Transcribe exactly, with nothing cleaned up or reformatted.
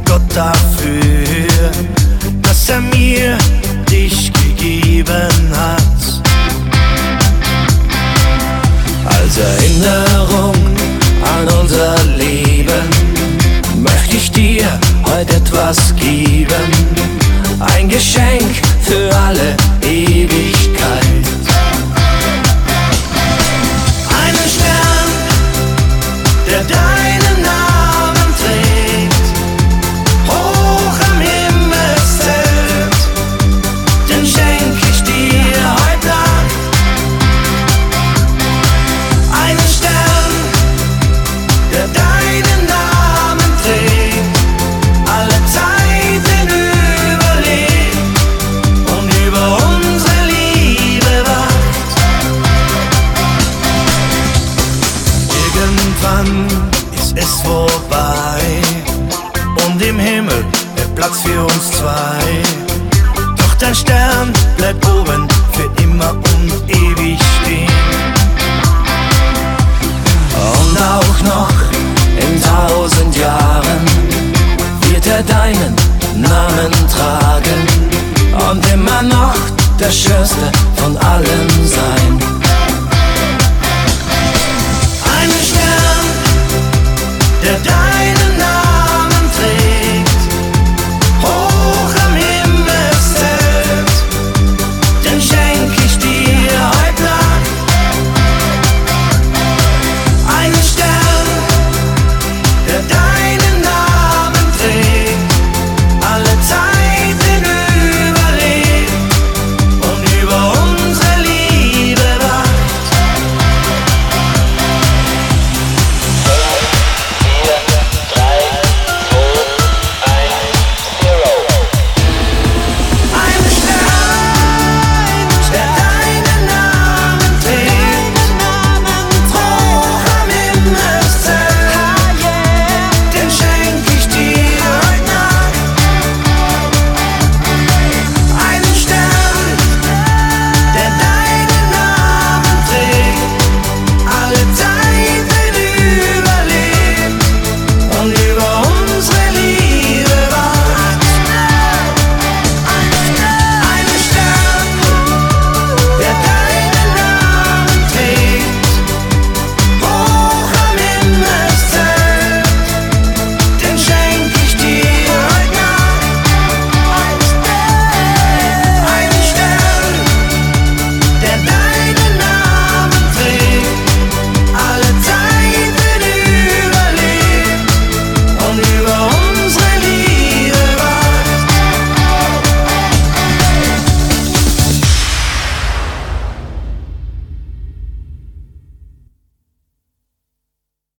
Gott dafür, dass er mir dich gegeben hat. Als Erinnerung an unser Leben möchte ich dir heute etwas geben, ein Geschenk für alle Ewigkeit. Einen Stern, der deinen Namen trägt, hoch am Himmelszelt, den schenk ich dir heute Nacht. Einen Stern, der deinen Namen trägt, alle Zeiten überlebt und über unsere Liebe wacht. Irgendwann ist es vorbei und im Himmel der Platz für uns zwei. Doch dein Stern bleibt oben für immer und ewig stehen. Und auch noch in tausend Jahren wird er deinen Namen tragen und immer noch der schönste von allen sein.